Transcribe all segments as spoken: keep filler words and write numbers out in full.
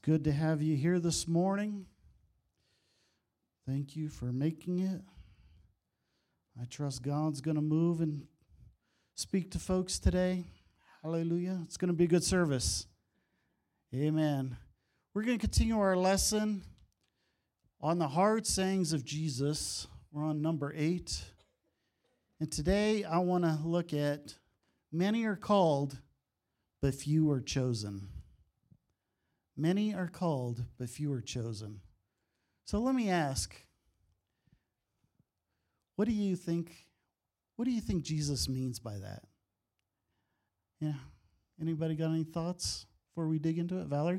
good to have you here this morning. Thank you for making it. I trust God's going to move and speak to folks today. Hallelujah. It's going to be a good service. Amen. We're going to continue our lesson on the hard sayings of Jesus. We're on number eight. And today I want to look at many are called, but few are chosen. Many are called, but few are chosen. So let me ask, what do you think, what do you think Jesus means by that? Yeah. Anybody got any thoughts before we dig into it? Valerie?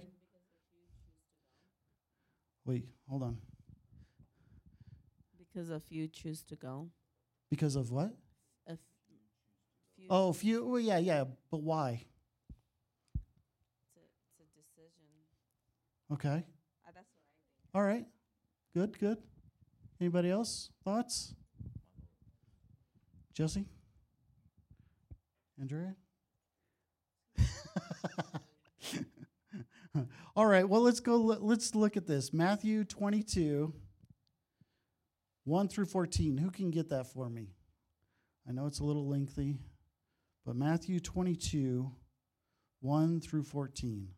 Wait, hold on. Because a few choose to go. Because of what? A f- few Oh, few. Well, yeah, yeah. But why? It's a, it's a decision. Okay. Uh, that's what I think. All right. Good, good. Anybody else? Thoughts? Jesse? Andrea? All right. Well, let's go. Let's look at this. Matthew twenty-two, one through fourteen. Who can get that for me? I know it's a little lengthy, but Matthew twenty-two, one through fourteen.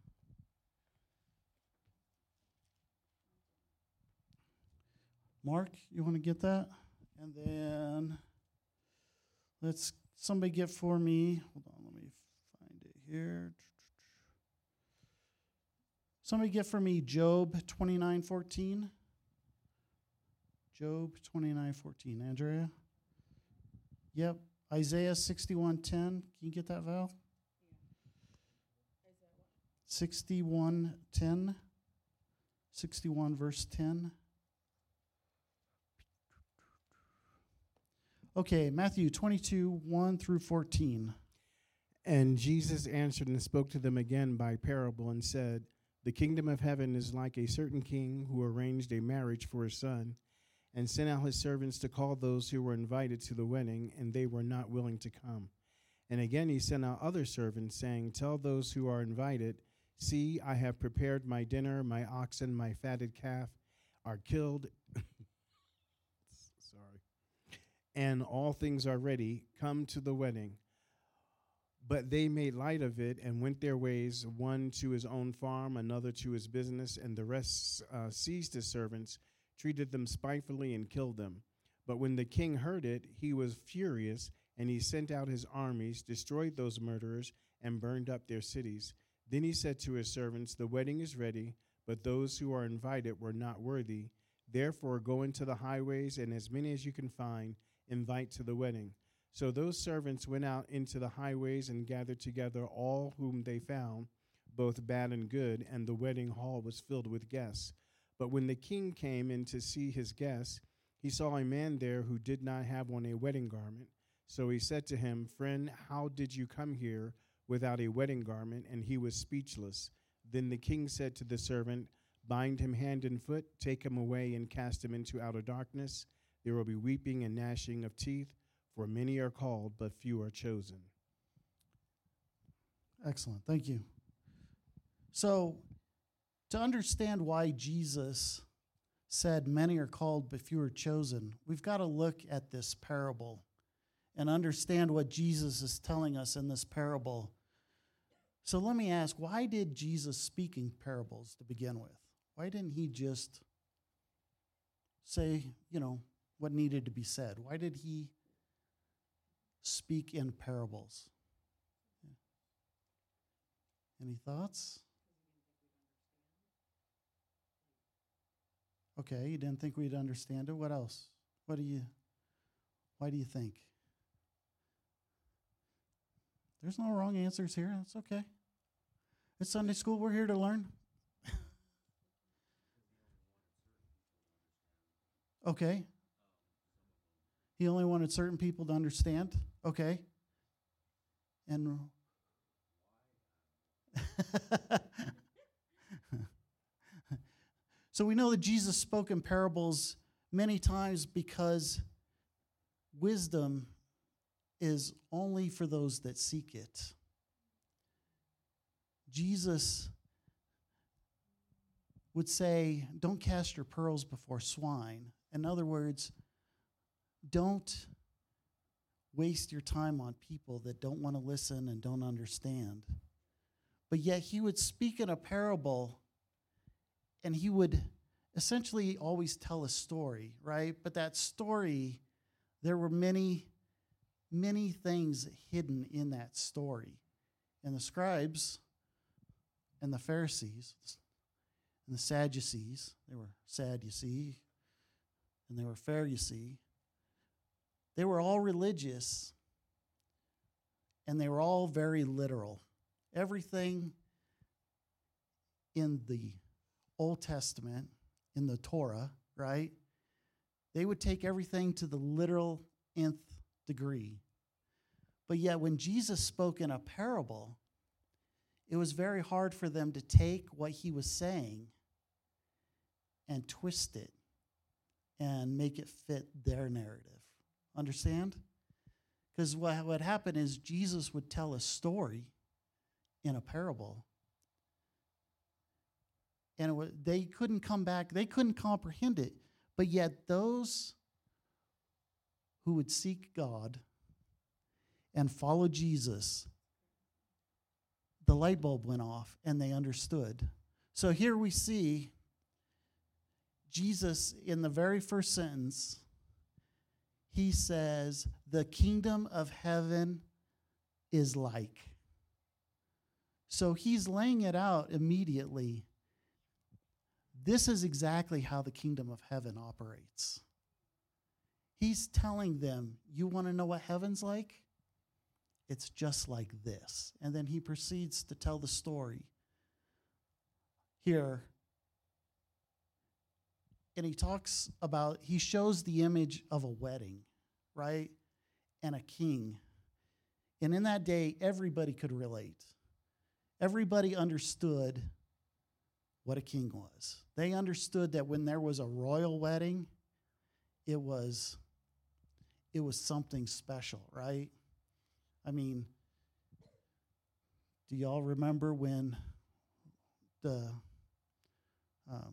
Mark, you want to get that? And then let's somebody get for me. Hold on, let me find it here. Somebody get for me Job twenty-nine fourteen. Job twenty-nine fourteen. Andrea? Yep. Isaiah sixty-one ten. Can you get that, Val? sixty-one ten. sixty-one verse ten. Okay, Matthew twenty-two, one through fourteen. And Jesus answered and spoke to them again by parable and said, the kingdom of heaven is like a certain king who arranged a marriage for his son and sent out his servants to call those who were invited to the wedding, and they were not willing to come. And again he sent out other servants, saying, tell those who are invited, see, I have prepared my dinner, my oxen, my fatted calf are killed. Sorry. And all things are ready. Come to the wedding. But they made light of it and went their ways, one to his own farm, another to his business, and the rest uh, seized his servants, treated them spitefully, and killed them. But when the king heard it, he was furious, and he sent out his armies, destroyed those murderers, and burned up their cities. Then he said to his servants, the wedding is ready, but those who are invited were not worthy. Therefore go into the highways, and as many as you can find, invite to the wedding. So those servants went out into the highways and gathered together all whom they found, both bad and good, and the wedding hall was filled with guests. But when the king came in to see his guests, he saw a man there who did not have on a wedding garment. So he said to him, friend, how did you come here without a wedding garment? And he was speechless. Then the king said to the servant, bind him hand and foot, take him away, and cast him into outer darkness. There will be weeping and gnashing of teeth. For many are called, but few are chosen. Excellent. Thank you. So, to understand why Jesus said many are called, but few are chosen, we've got to look at this parable and understand what Jesus is telling us in this parable. So let me ask, why did Jesus speak in parables to begin with? Why didn't he just say, you know, what needed to be said? Why did he speak in parables? Any thoughts? Okay, you didn't think we'd understand it. What else? What do you, why do you think? There's no wrong answers here. It's okay. It's Sunday school. We're here to learn. Okay. He only wanted certain people to understand. Okay. And so we know that Jesus spoke in parables many times because wisdom is only for those that seek it. Jesus would say, don't cast your pearls before swine. In other words, don't waste your time on people that don't want to listen and don't understand. But yet he would speak in a parable, and he would essentially always tell a story, right? But that story, there were many, many things hidden in that story. And the scribes and the Pharisees and the Sadducees, they were sad, you see, and they were fair, you see. They were all religious, and they were all very literal. Everything in the Old Testament, in the Torah, right? They would take everything to the literal nth degree. But yet when Jesus spoke in a parable, it was very hard for them to take what he was saying and twist it and make it fit their narrative. Understand? Because what would happen is Jesus would tell a story in a parable, and it was, they couldn't come back, they couldn't comprehend it. But yet those who would seek God and follow Jesus, the light bulb went off and they understood. So here we see Jesus in the very first sentence. He says, the kingdom of heaven is like. So he's laying it out immediately. This is exactly how the kingdom of heaven operates. He's telling them, you want to know what heaven's like? It's just like this. And then he proceeds to tell the story here. And he talks about, he shows the image of a wedding, right? And a king. And in that day, everybody could relate. Everybody understood what a king was. They understood that when there was a royal wedding, it was, it was something special, right? I mean, do y'all remember when the um,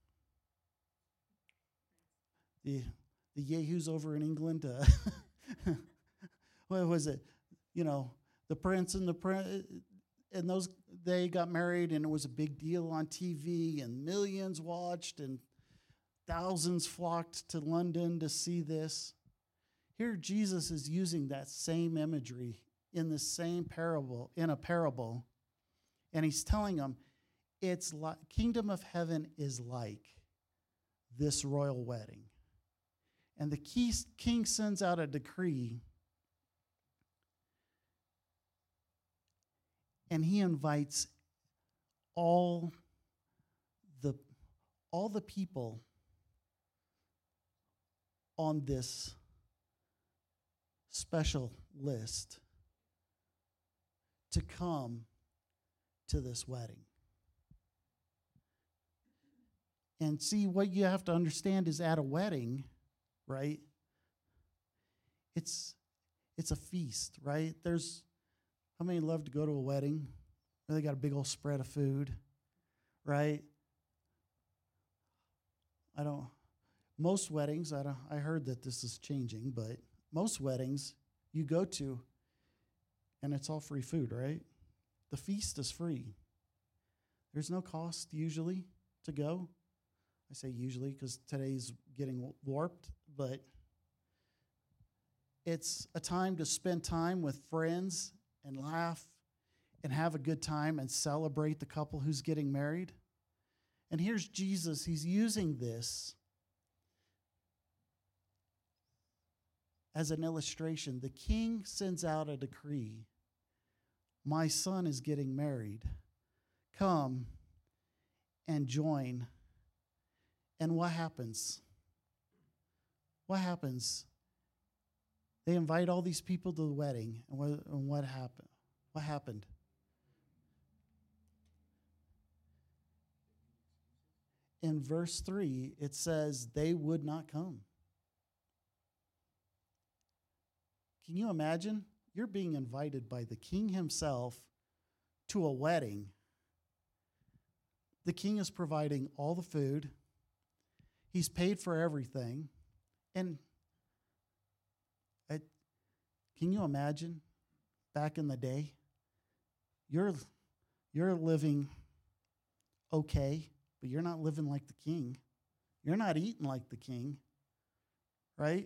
the the yahoos over in England, uh, what was it? You know, the prince and the prince, and those, they got married, and it was a big deal on T V, and millions watched, and thousands flocked to London to see this. Here Jesus is using that same imagery in the same parable, in a parable, and he's telling them, it's like, kingdom of heaven is like this royal wedding. And the key, king sends out a decree, and he invites all the, all the people on this special list to come to this wedding. And see, what you have to understand is at a wedding, right? It's it's a feast, right? There's, how many love to go to a wedding where they got a big old spread of food, right? I don't, most weddings, I don't, I heard that this is changing, but most weddings you go to and it's all free food, right? The feast is free. There's no cost usually to go. I say usually because today's getting warped, but it's a time to spend time with friends and laugh and have a good time and celebrate the couple who's getting married. And here's Jesus. He's using this as an illustration. The king sends out a decree. My son is getting married. Come and join. And what happens? What happens? They invite all these people to the wedding. And what, and what happened? What happened? In verse three, it says they would not come. Can you imagine? You're being invited by the king himself to a wedding, the king is providing all the food. He's paid for everything. And I, can you imagine back in the day? You're, you're living okay, but you're not living like the king. You're not eating like the king, right?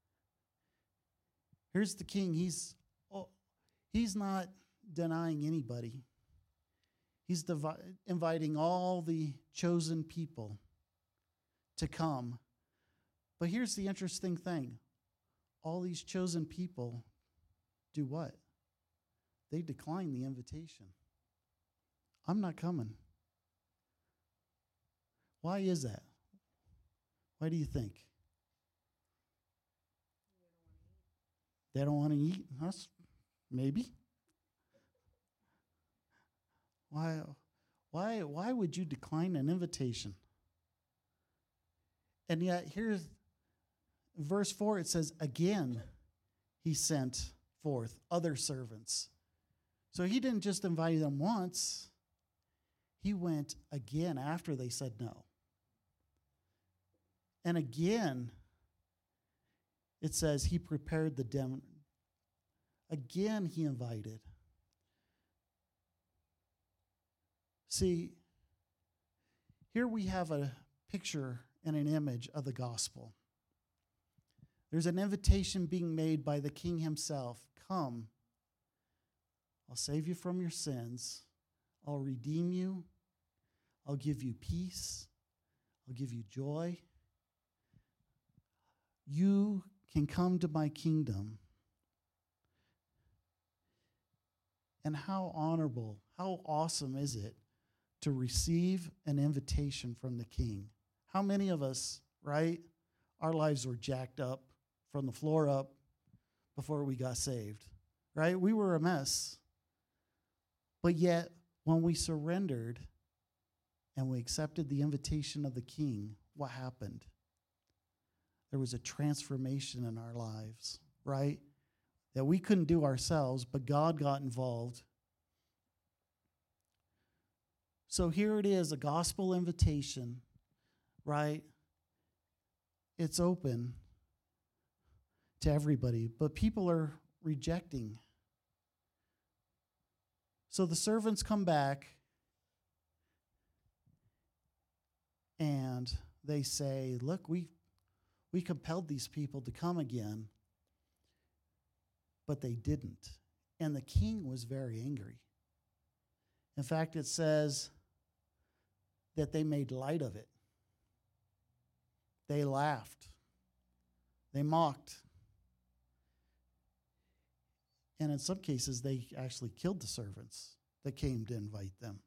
Here's the king. He's, oh, he's not denying anybody. He's divi- inviting all the chosen people to come. But here's the interesting thing. All these chosen people do what? They decline the invitation. I'm not coming. Why is that? Why do you think? They don't want to eat? Us? Maybe. Why, why, why would you decline an invitation? And yet, here's verse four, it says, again, he sent forth other servants. So he didn't just invite them once. He went again after they said no. And again, it says he prepared the dem. Again, he invited. See, here we have a picture and an image of the gospel. There's an invitation being made by the king himself. Come, I'll save you from your sins. I'll redeem you. I'll give you peace. I'll give you joy. You can come to my kingdom. And how honorable, how awesome is it to receive an invitation from the king? How many of us, right, our lives were jacked up from the floor up before we got saved, right? We were a mess. But yet, when we surrendered and we accepted the invitation of the king, what happened? There was a transformation in our lives, right? That we couldn't do ourselves, but God got involved. So here it is, a gospel invitation, right? It's open to everybody, but people are rejecting. So the servants come back and they say, look, we we compelled these people to come again, but they didn't. And the king was very angry. In fact, it says that they made light of it. They laughed. They mocked. And in some cases, they actually killed the servants that came to invite them.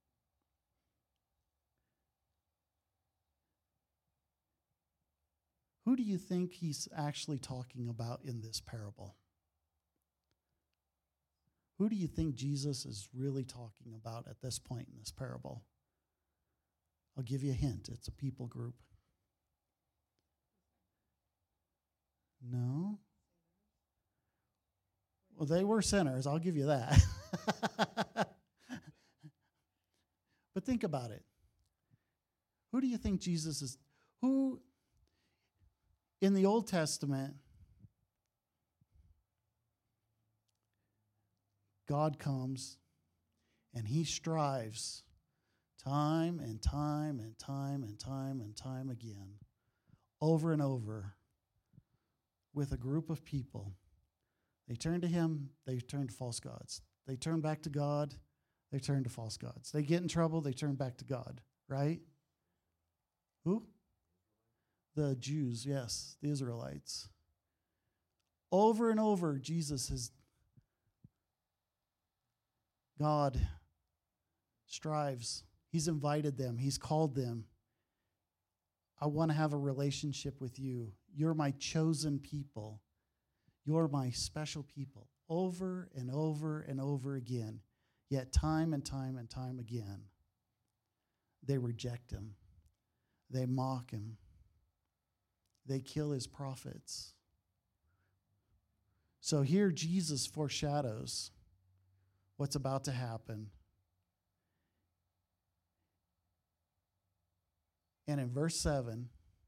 Who do you think he's actually talking about in this parable? Who do you think Jesus is really talking about at this point in this parable? I'll give you a hint. It's a people group. No? Well, they were sinners. I'll give you that. But think about it. Who do you think Jesus is? Who in the Old Testament, God comes and he strives time and time and time and time and time again, over and over, with a group of people. They turn to him, they turn to false gods. They turn back to God, they turn to false gods. They get in trouble, they turn back to God, right? Who? The Jews, yes, the Israelites. Over and over, Jesus has, God strives. He's invited them. He's called them. I want to have a relationship with you. You're my chosen people. You're my special people. Over and over and over again. Yet time and time and time again, they reject him. They mock him. They kill his prophets. So here Jesus foreshadows what's about to happen. And in verse seven,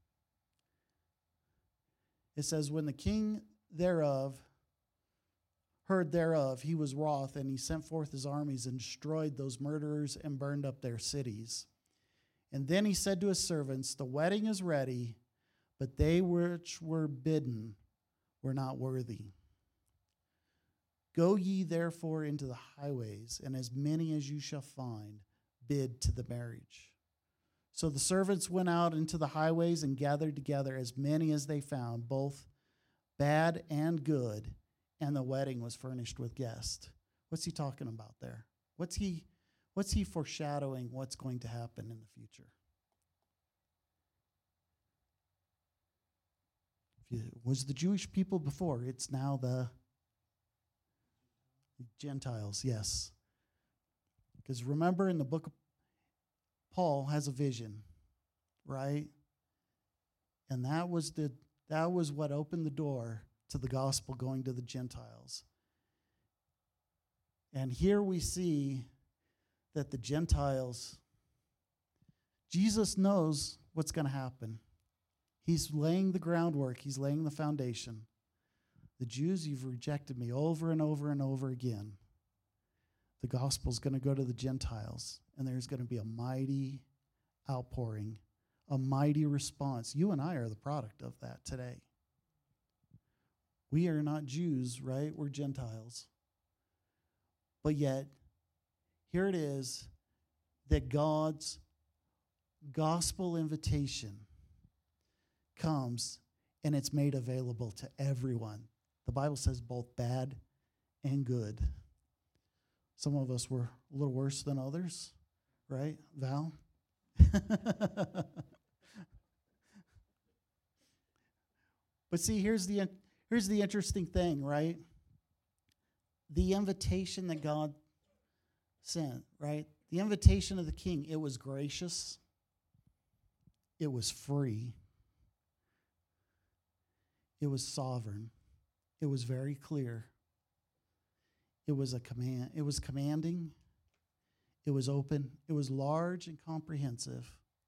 it says, when the king thereof heard thereof, he was wroth, and he sent forth his armies and destroyed those murderers and burned up their cities. And then he said to his servants, the wedding is ready, but they which were bidden were not worthy. Go ye therefore into the highways, and as many as you shall find, bid to the marriage. So the servants went out into the highways and gathered together as many as they found, both bad and good, and the wedding was furnished with guests. What's he talking about there? What's he, what's he foreshadowing what's going to happen in the future? If it was the Jewish people before, it's now the Gentiles, yes. Because remember in the book of Paul has a vision, right? And that was the that was what opened the door to the gospel going to the Gentiles. And here we see that the Gentiles, Jesus knows what's going to happen. He's laying the groundwork. He's laying the foundation. The Jews, you've rejected me over and over and over again. The gospel's going to go to the Gentiles, and there's going to be a mighty outpouring, a mighty response. You and I are the product of that today. We are not Jews, right? We're Gentiles. But yet, here it is that God's gospel invitation comes, and it's made available to everyone. The Bible says both bad and good. Some of us were a little worse than others, right, Val? But see, here's the here's the interesting thing, right? The invitation that God sent, right? The invitation of the king, it was gracious. It was free. It was sovereign. It was very clear. It was a command. It was commanding. It was open. It was large and comprehensive.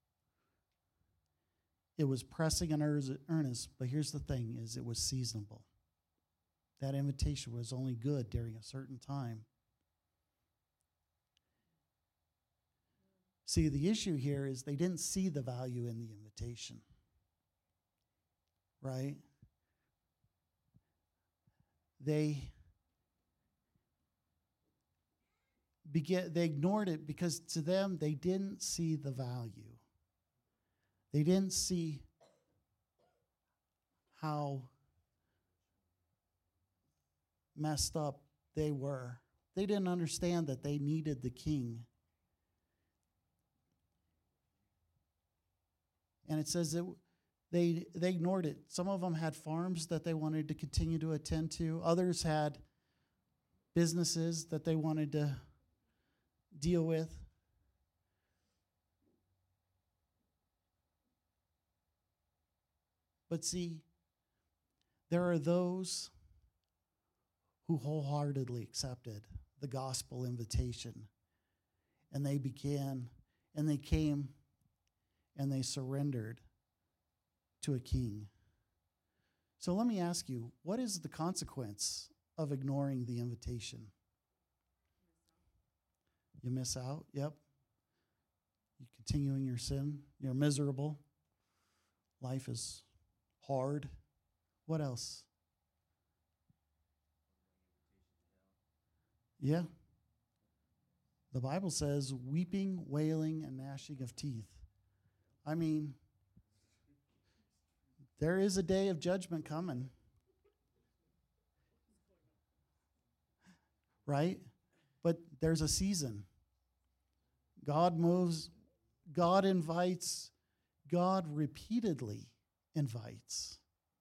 It was pressing and earnest. But here's the thing: is it was seasonable. That invitation was only good during a certain time. See, the issue here is they didn't see the value in the invitation, right? They began, they ignored it because to them, they didn't see the value. They didn't see how messed up they were. They didn't understand that they needed the king. And it says that they they ignored it. Some of them had farms that they wanted to continue to attend to. Others had businesses that they wanted to deal with. But see, there are those who wholeheartedly accepted the gospel invitation. And they began, and they came, and they surrendered to a king. So let me ask you, what is the consequence of ignoring the invitation? You miss out, yep. You continue in your sin, you're miserable. Life is hard. What else? Yeah. The Bible says weeping, wailing, and gnashing of teeth. I mean, there is a day of judgment coming. Right? But there's a season. God moves, God invites, God repeatedly invites.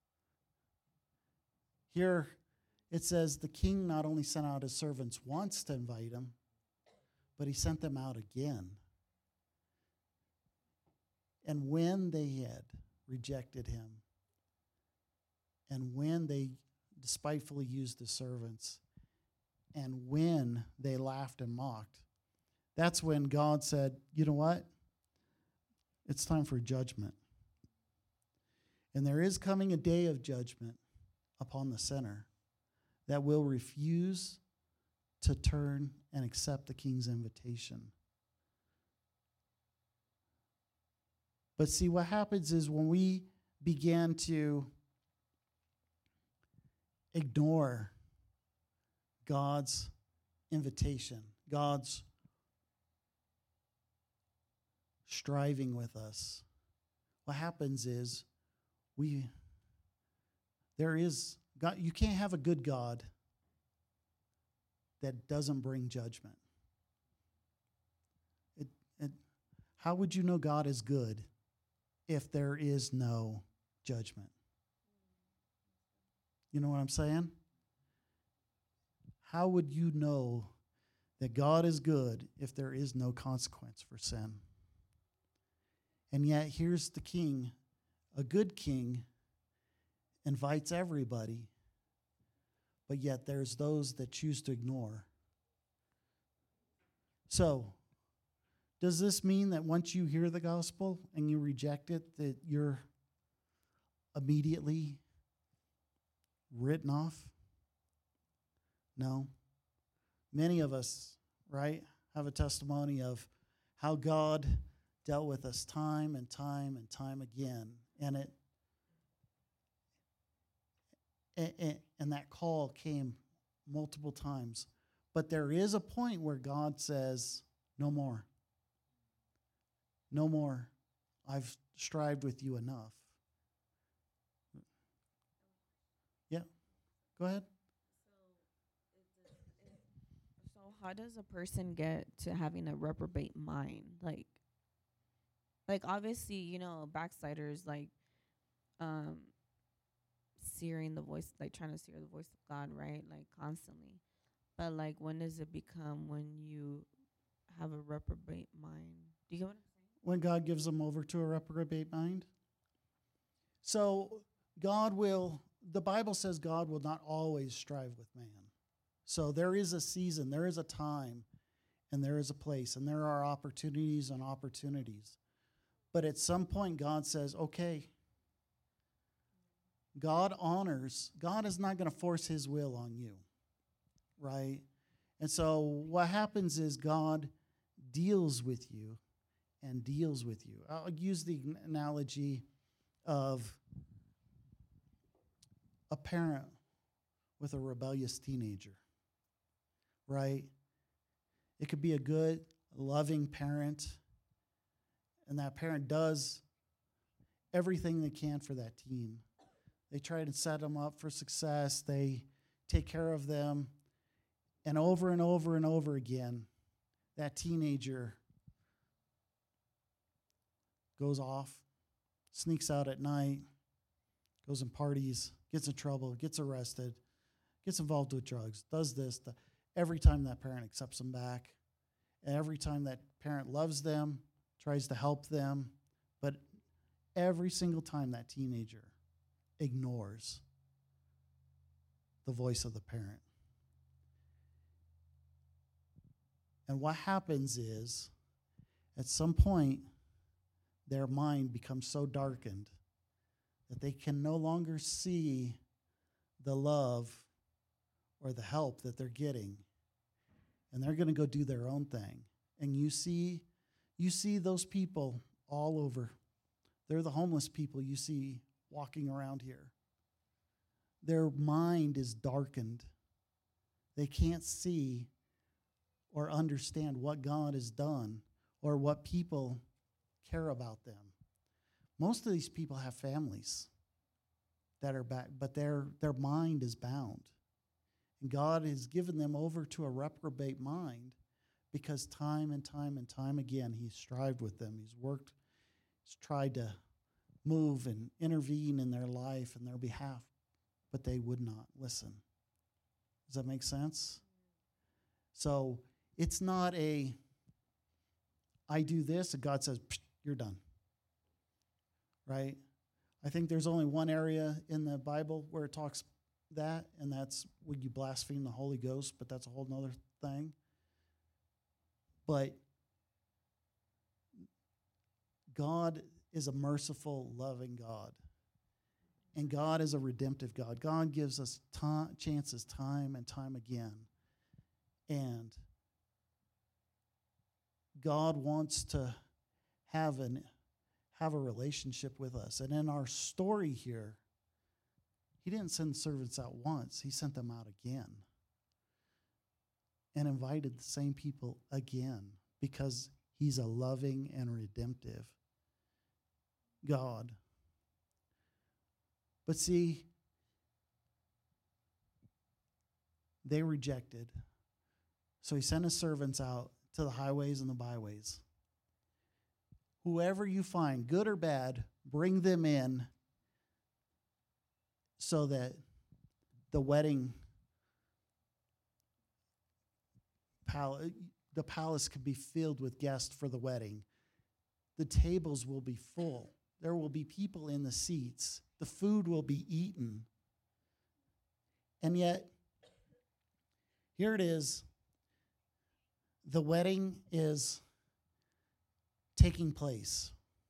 Here it says the king not only sent out his servants once to invite him, but he sent them out again. And when they had rejected him, and when they despitefully used his servants, and when they laughed and mocked, that's when God said, you know what? It's time for judgment. And there is coming a day of judgment upon the sinner that will refuse to turn and accept the king's invitation. But see, what happens is when we began to ignore God's invitation, God's striving with us, what happens is we, there is, God, you can't have a good God that doesn't bring judgment. It, it, how would you know God is good if there is no judgment? You know what I'm saying? How would you know that God is good if there is no consequence for sin? And yet, here's the king. A good king invites everybody, but yet there's those that choose to ignore. So, does this mean that once you hear the gospel and you reject it, that you're immediately written off? No. Many of us, right, have a testimony of how God dealt with us time and time and time again. And it and, and that call came multiple times. But there is a point where God says, no more. No more. I've strived with you enough. Yeah. Go ahead. So how does a person get to having a reprobate mind? Like, like obviously, you know, backsliders like um searing the voice, like trying to sear the voice of God, right? Like constantly. But like, when does it become when you have a reprobate mind? Do you get what I'm saying? When God gives them over to a reprobate mind. So God will, the Bible says God will not always strive with man. So there is a season, there is a time, and there is a place, and there are opportunities and opportunities. But at some point, God says, okay, God honors, God is not going to force his will on you, right? And so what happens is God deals with you and deals with you. I'll use the analogy of a parent with a rebellious teenager, right? It could be a good, loving parent, and that parent does everything they can for that teen. They try to set them up for success. They take care of them. And over and over and over again, that teenager goes off, sneaks out at night, goes and parties, gets in trouble, gets arrested, gets involved with drugs, does this. The, every time that parent accepts them back, and every time that parent loves them, tries to help them, but every single time that teenager ignores the voice of the parent. And what happens is, at some point, their mind becomes so darkened that they can no longer see the love or the help that they're getting. And they're going to go do their own thing. And you see, you see those people all over. They're the homeless people you see walking around here. Their mind is darkened. They can't see or understand what God has done or what people care about them. Most of these people have families that are back, but their, their mind is bound. And God has given them over to a reprobate mind because time and time and time again, he's strived with them. He's worked, he's tried to move and intervene in their life and their behalf, but they would not listen. Does that make sense? So it's not a, I do this, and God says, you're done. Right? I think there's only one area in the Bible where it talks that, and that's when you blaspheme the Holy Ghost, but that's a whole nother thing. But God is a merciful, loving God. And God is a redemptive God. God gives us time, chances time and time again. And God wants to have an have a relationship with us. And in our story here, he didn't send servants out once. He sent them out again and invited the same people again because he's a loving and redemptive God. But see, they rejected. So he sent his servants out to the highways and the byways. Whoever you find, good or bad, bring them in so that the wedding palace, the palace could be filled with guests for the wedding. The tables will be full. There will be people in the seats. The food will be eaten. And yet, here it is. The wedding is taking place.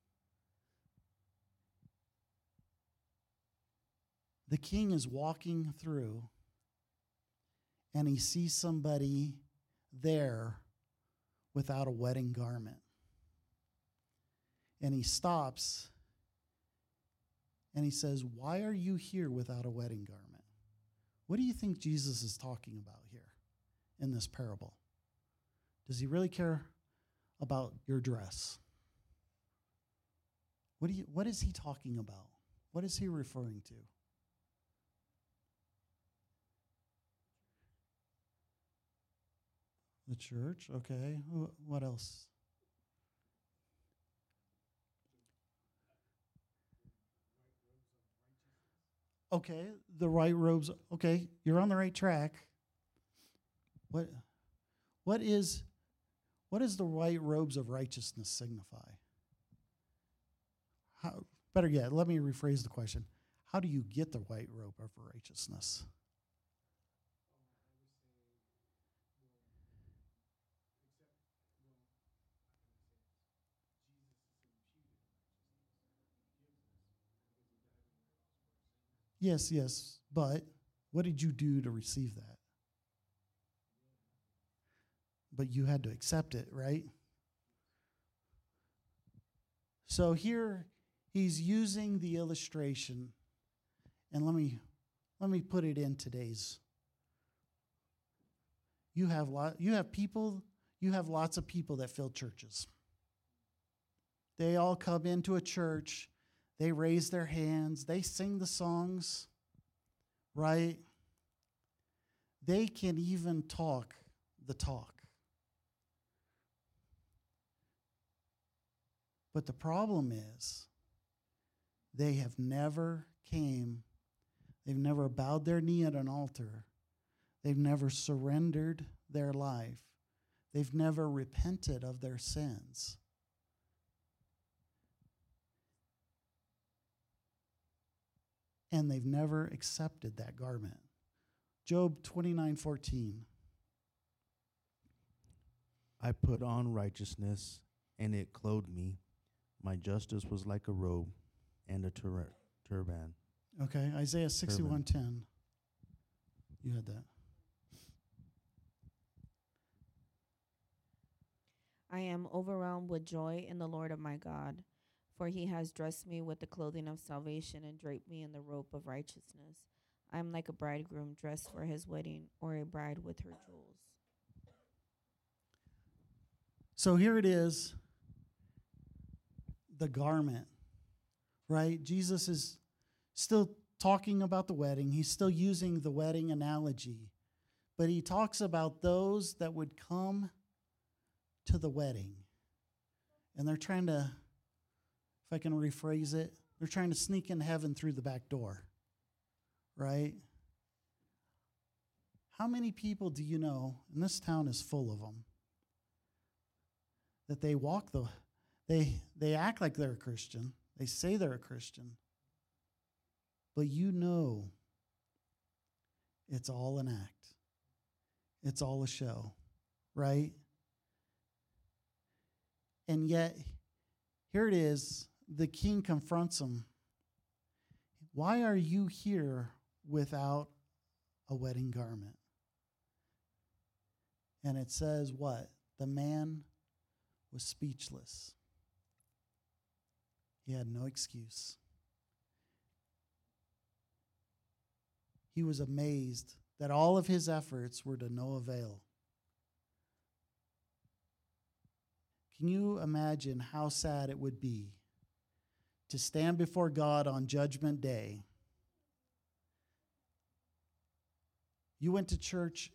The king is walking through and he sees somebody there without a wedding garment. And he stops and he says, "Why are you here without a wedding garment?" What do you think Jesus is talking about here in this parable? Does he really care about your dress? What do you, what is he talking about? What is he referring to? The church, okay. Wh- What else? Okay, the right robes. Okay, you're on the right track. What what is what does the white robes of righteousness signify? How, better yet, let me rephrase the question. How do you get the white robe of righteousness? Yes, yes, but what did you do to receive that? But you had to accept it, right? So here he's using the illustration, and let me let me put it in today's. You have lot you have people, you have lots of people that fill churches. They all come into a church, they raise their hands, they sing the songs, right? They can even talk the talk. But the problem is they have never came, they've never bowed their knee at an altar. They've never surrendered their life. They've never repented of their sins. And they've never accepted that garment. Job twenty-nine fourteen. I put on righteousness, and it clothed me. My justice was like a robe and a tur- turban. Okay, Isaiah sixty-one ten. You had that. I am overwhelmed with joy in the Lord of my God, for he has dressed me with the clothing of salvation and draped me in the robe of righteousness. I am like a bridegroom dressed for his wedding, or a bride with her jewels. So here it is, the garment, right? Jesus is still talking about the wedding. He's still using the wedding analogy, but he talks about those that would come to the wedding. And they're trying to, if I can rephrase it, they're trying to sneak in heaven through the back door, right? How many people do you know, and this town is full of them, that they walk the, they they act like they're a Christian, they say they're a Christian, but you know it's all an act. It's all a show, right? And yet, here it is. The king confronts him. Why are you here without a wedding garment? And it says what? The man was speechless. He had no excuse. He was amazed that all of his efforts were to no avail. Can you imagine how sad it would be to stand before God on Judgment Day? You went to church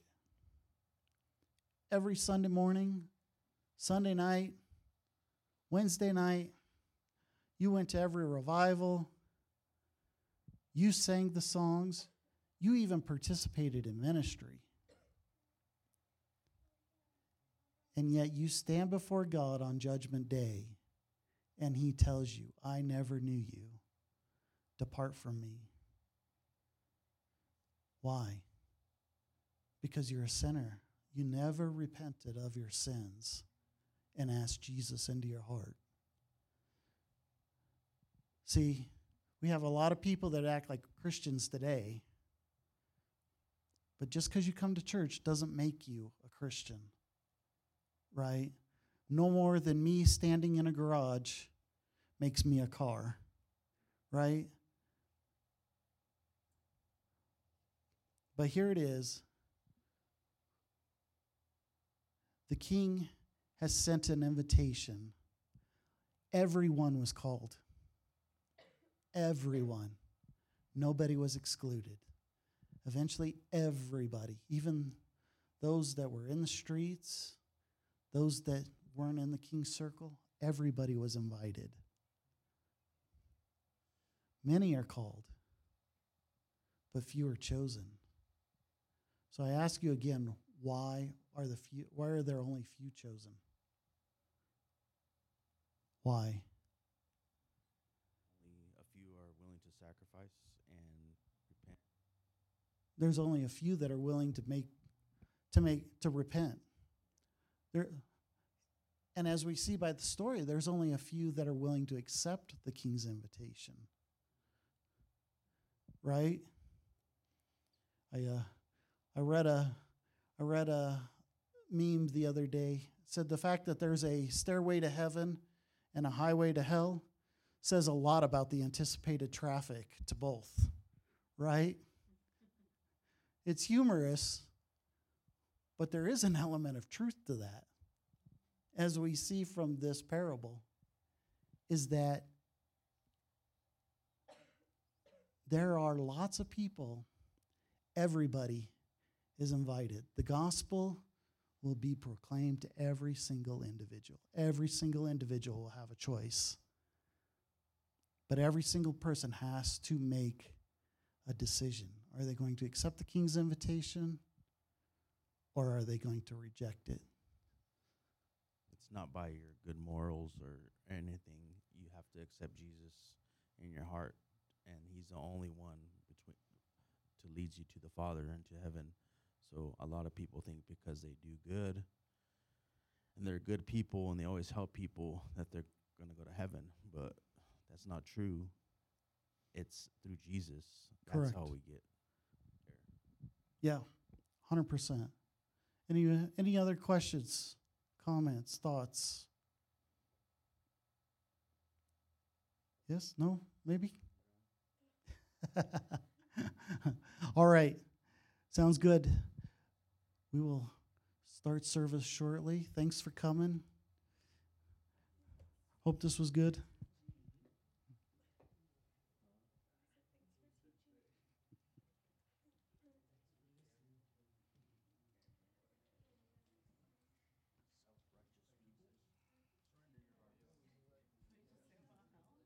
every Sunday morning, Sunday night, Wednesday night. You went to every revival. You sang the songs. You even participated in ministry. And yet you stand before God on Judgment Day, and he tells you, I never knew you. Depart from me. Why? Because you're a sinner. You never repented of your sins and asked Jesus into your heart. See, we have a lot of people that act like Christians today, but just because you come to church doesn't make you a Christian, right? No more than me standing in a garage makes me a car, right? But here it is. The king has sent an invitation. Everyone was called. Everyone. Nobody was excluded. Eventually, everybody, even those that were in the streets, those that weren't in the king's circle, everybody was invited. Many are called, but few are chosen. So I ask you again, why are the few, why are there only few chosen? Why? Only a few are willing to sacrifice and repent. There's only a few that are willing to make to make to repent. There, and as we see by the story, there's only a few that are willing to accept the king's invitation. Right? I uh, I read a I read a meme the other day. It said the fact that there's a stairway to heaven and a highway to hell says a lot about the anticipated traffic to both. Right? It's humorous, but there is an element of truth to that. As we see from this parable, is that there are lots of people, everybody is invited. The gospel will be proclaimed to every single individual. Every single individual will have a choice. But every single person has to make a decision. Are they going to accept the king's invitation, or are they going to reject it? It's not by your good morals or anything. You have to accept Jesus in your heart, and he's the only one between to lead you to the Father and to heaven. So a lot of people think because they do good and they're good people and they always help people that they're going to go to heaven, but that's not true. It's through Jesus. That's Correct. how we get there. Yeah, one hundred percent. Any, any other questions, comments, thoughts? Yes? No? Maybe? All right. Sounds good. We will start service shortly. Thanks for coming. Hope this was good.